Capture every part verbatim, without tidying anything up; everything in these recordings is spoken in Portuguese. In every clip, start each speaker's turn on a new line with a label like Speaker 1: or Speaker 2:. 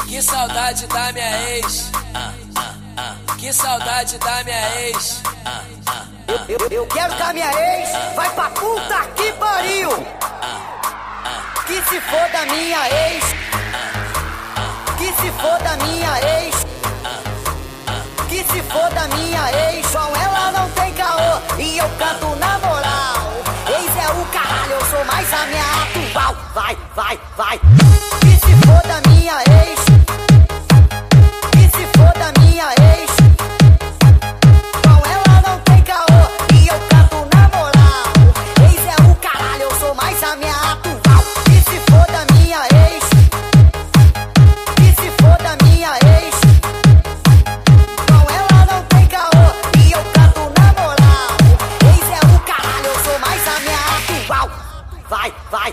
Speaker 1: Que saudade da minha ex. Que saudade da minha ex.
Speaker 2: Eu, eu, eu quero que a minha ex vai pra puta que pariu. Que se for da minha ex. Que se for da minha ex. Que se for da minha ex. Com ela não tem caô e eu canto na moral. Ex é o caralho, eu sou mais a minha atual. Vai, vai, vai. Que se for da minha ex. Que se for da minha ex. Com ela não tem caô e eu canto na moral. Ex é o caralho, eu sou mais a minha atual. Que se for da minha ex. Que se for da minha ex. Com ela não tem caô e eu canto na moral. Ex é o caralho, eu sou mais a minha atual. Vai, vai.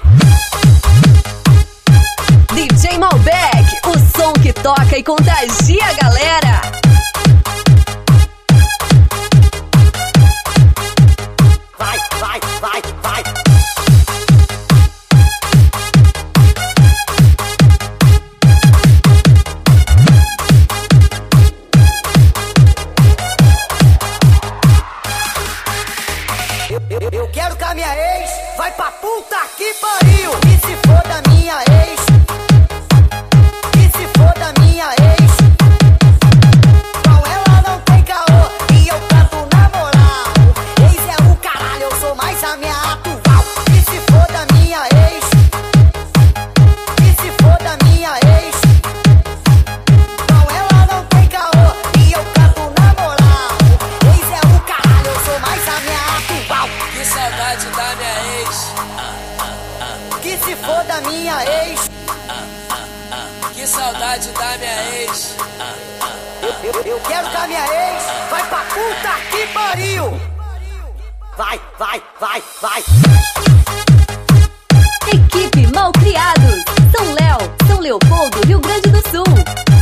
Speaker 3: D J Malbec, o som que toca e contagia a galera.
Speaker 2: Vai, vai, vai, vai. Eu, eu, eu quero que a minha ex vai pra puta que pariu. E se for da minha ex. E se for da minha ex. Com ela não tem caô e eu canto na moral. Ex é o caralho, eu sou mais a minha atual. E se for da minha ex. E se for da minha ex. Com ela não tem caô e eu canto na moral. Ex é o caralho, eu sou mais a minha atual.
Speaker 1: Que saudade da minha ex.
Speaker 2: Que se for da minha ex.
Speaker 1: Que saudade da minha ex.
Speaker 2: Eu, eu, eu quero que a minha ex vai pra puta que pariu. Vai, vai, vai, vai.
Speaker 3: Equipe Malcriados, São Léo, São Leopoldo, Rio Grande do Sul.